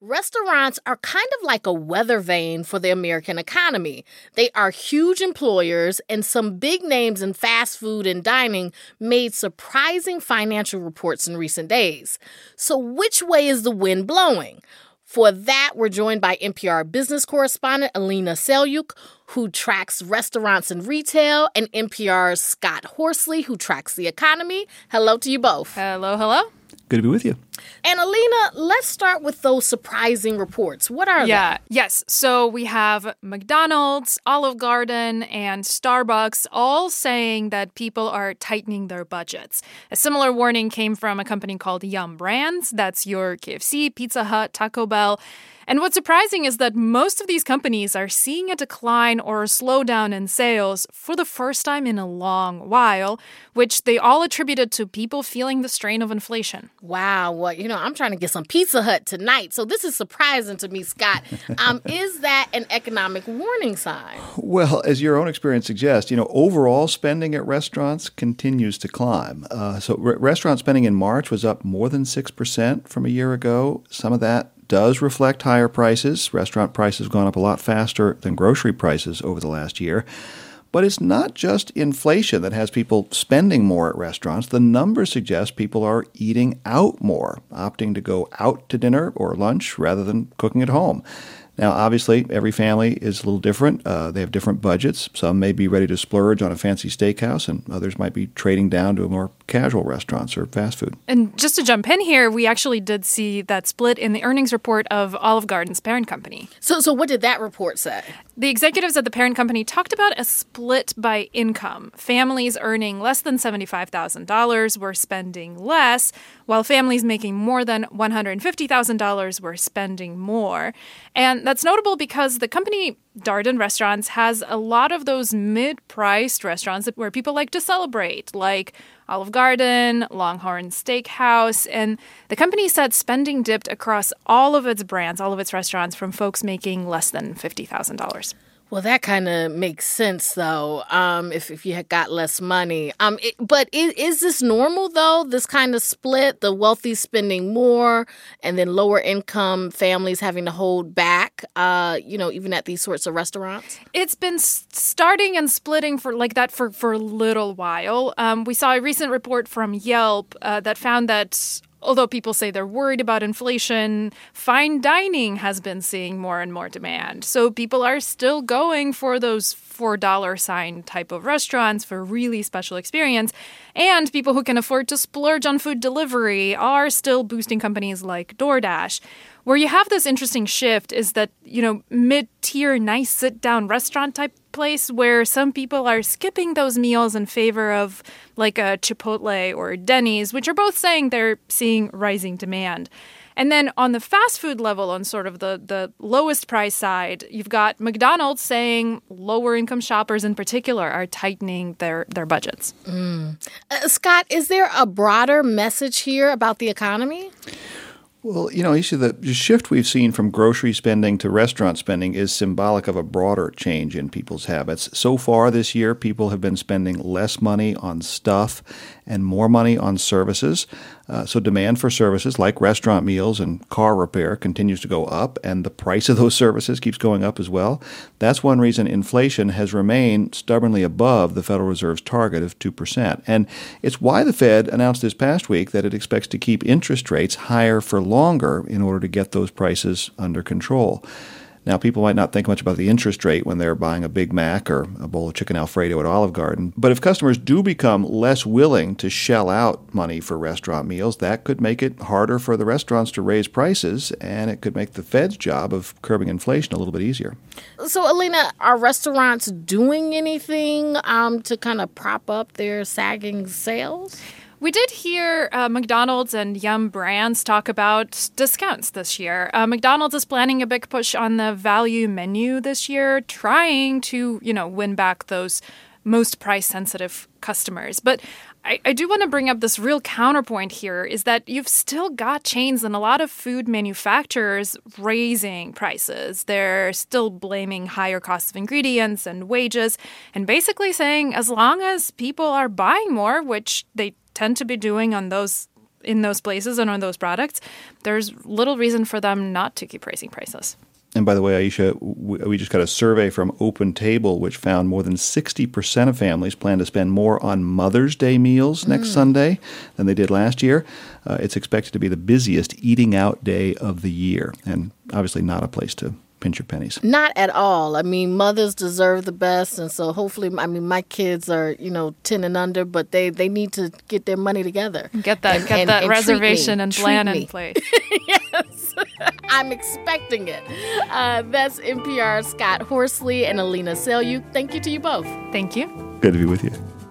Restaurants are kind of like a weather vane for the American economy. They are huge employers, and some big names in fast food and dining made surprising financial reports in recent days. So which way is the wind blowing? For that, we're joined by NPR business correspondent Alina Selyukh, who tracks restaurants and retail, and NPR's Scott Horsley, who tracks the economy. Hello to you both. Hello, hello. Good to be with you. And Alina, let's start with those surprising reports. What are they? Yes. So we have McDonald's, Olive Garden, and Starbucks all saying that people are tightening their budgets. A similar warning came from a company called Yum Brands. That's your KFC, Pizza Hut, Taco Bell. And what's surprising is that most of these companies are seeing a decline or a slowdown in sales for the first time in a long while, which they all attributed to people feeling the strain of inflation. Wow. Well, I'm trying to get some Pizza Hut tonight, so this is surprising to me, Scott. Is that an economic warning sign? Well, as your own experience suggests, overall spending at restaurants continues to climb. Restaurant spending in March was up more than 6% from a year ago. Some of that does reflect higher prices. Restaurant prices have gone up a lot faster than grocery prices over the last year. But it's not just inflation that has people spending more at restaurants. The numbers suggest people are eating out more, opting to go out to dinner or lunch rather than cooking at home. Now, obviously, every family is a little different. They have different budgets. Some may be ready to splurge on a fancy steakhouse, and others might be trading down to more casual restaurants or fast food. And just to jump in here, we actually did see that split in the earnings report of Olive Garden's parent company. So what did that report say? The executives at the parent company talked about a split by income. Families earning less than $75,000 were spending less, while families making more than $150,000 were spending more. And that's notable because the company Darden Restaurants has a lot of those mid-priced restaurants where people like to celebrate, like Olive Garden, Longhorn Steakhouse, and the company said spending dipped across all of its brands, all of its restaurants, from folks making less than $50,000. Well, that kind of makes sense, though, if you had got less money. But is this normal, though, this kind of split, the wealthy spending more and then lower income families having to hold back, even at these sorts of restaurants? It's been starting and splitting for a little while. We saw a recent report from Yelp that found that although people say they're worried about inflation, fine dining has been seeing more and more demand. So people are still going for those $4 sign type of restaurants for really special experience. And people who can afford to splurge on food delivery are still boosting companies like DoorDash. Where you have this interesting shift is that, mid-tier, nice sit-down restaurant type place where some people are skipping those meals in favor of like a Chipotle or Denny's, which are both saying they're seeing rising demand. And then on the fast food level, on sort of the lowest price side, you've got McDonald's saying lower income shoppers in particular are tightening their budgets. Scott, is there a broader message here about the economy? Well, Isha, the shift we've seen from grocery spending to restaurant spending is symbolic of a broader change in people's habits. So far this year, people have been spending less money on stuff and more money on services. So demand for services like restaurant meals and car repair continues to go up, and the price of those services keeps going up as well. That's one reason inflation has remained stubbornly above the Federal Reserve's target of 2%. And it's why the Fed announced this past week that it expects to keep interest rates higher for longer in order to get those prices under control. Now, people might not think much about the interest rate when they're buying a Big Mac or a bowl of chicken Alfredo at Olive Garden. But if customers do become less willing to shell out money for restaurant meals, that could make it harder for the restaurants to raise prices, and it could make the Fed's job of curbing inflation a little bit easier. So, Alina, are restaurants doing anything to kind of prop up their sagging sales? We did hear McDonald's and Yum Brands talk about discounts this year. McDonald's is planning a big push on the value menu this year, trying to, win back those most price-sensitive customers. But I do want to bring up this real counterpoint here is that you've still got chains and a lot of food manufacturers raising prices. They're still blaming higher costs of ingredients and wages and basically saying as long as people are buying more, which they tend to be doing on those in those places and on those products, there's little reason for them not to keep raising prices. And by the way, Aisha, we just got a survey from Open Table, which found more than 60% of families plan to spend more on Mother's Day meals next Sunday than they did last year. It's expected to be the busiest eating out day of the year, and obviously not a place to pinch your pennies. Not at all. I mean, mothers deserve the best, and so hopefully, I mean, my kids are 10 and under, but they need to get their money together. Get that reservation and plan in place. Yes, I'm expecting it. That's NPR's Scott Horsley and Alina Selyuk. Thank you to you both. Thank you. Good to be with you.